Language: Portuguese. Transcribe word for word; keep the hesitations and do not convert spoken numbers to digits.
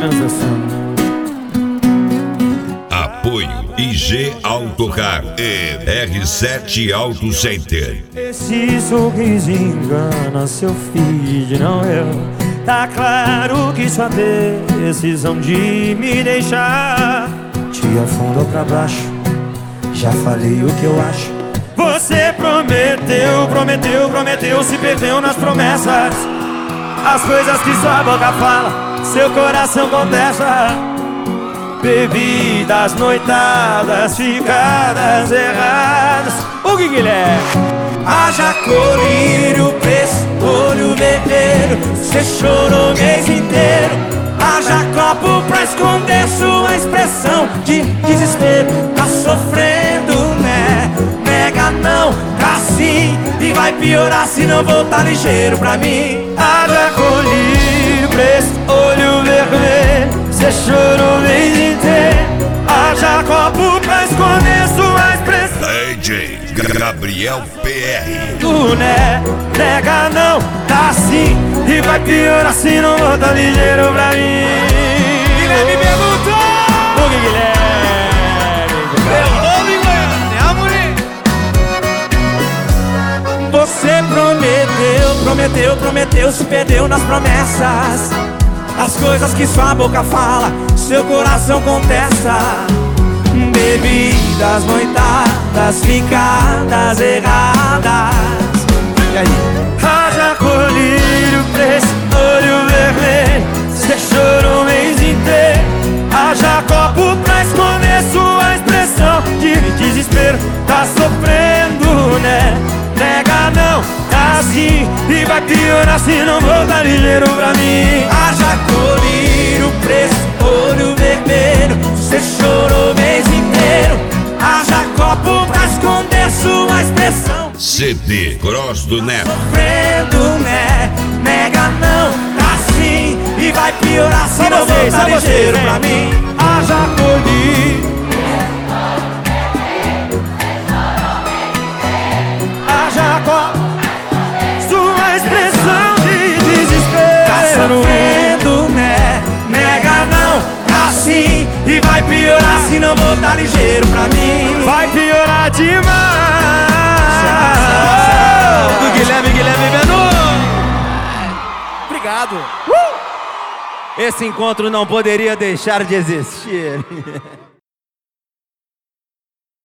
menos assim. Apoio I G Autocar e R sete Auto Center. Esse sorriso engana seu filho, não eu. Tá claro que sua decisão de me deixar te afundou pra baixo. Já falei o que eu acho. Você prometeu, prometeu, prometeu, se perdeu nas promessas. As coisas que sua boca fala, seu coração contesta. Bebidas, noitadas, ficadas erradas. O que Guilherme? Haja colírio, preço, olho vermelho. Cê chorou o mês inteiro. Haja copo pra esconder sua expressão de desespero. Tá sofrendo, né? Nega não, tá sim. E vai piorar se não voltar ligeiro pra mim. Haja colírio, preço, olho vermelho. Cê chorou o mês inteiro. Haja copo pra esconder sua expressão. D J Gabriel P R. Tu né, nega não, tá assim. E vai piorar se não volta ligeiro pra mim. Guilherme perguntou. O que Guilherme? Perguntou, Guilherme, é amore. Você prometeu, prometeu, prometeu, se perdeu nas promessas. As coisas que sua boca fala, seu coração contesta. Bebidas, noitadas, ficadas erradas. E aí? Haja colírio, preço, olho vermelho. Cê chorou o mês inteiro. Haja copo pra esconder sua expressão de desespero. Tá sofrendo, né? Nega não, tá assim. E vai piorar se não voltar ligeiro pra mim. Haja colírio, preço, olho vermelho. Cê chorou o mês inteiro. Haja copo pra esconder sua expressão. C D Cross do Neto. Sofrendo, né? Nega não, tá assim. E vai piorar se não voltar ligeiro pra mim. Haja colírio. Haja copo. Sua expressão de desespero. Tá sofrendo, né? Nega não, tá assim. E vai piorar se não voltar ligeiro pra mim. Vai piorar demais. Do Guilherme, Guilherme Menor. Obrigado. Uh! Esse encontro não poderia deixar de existir.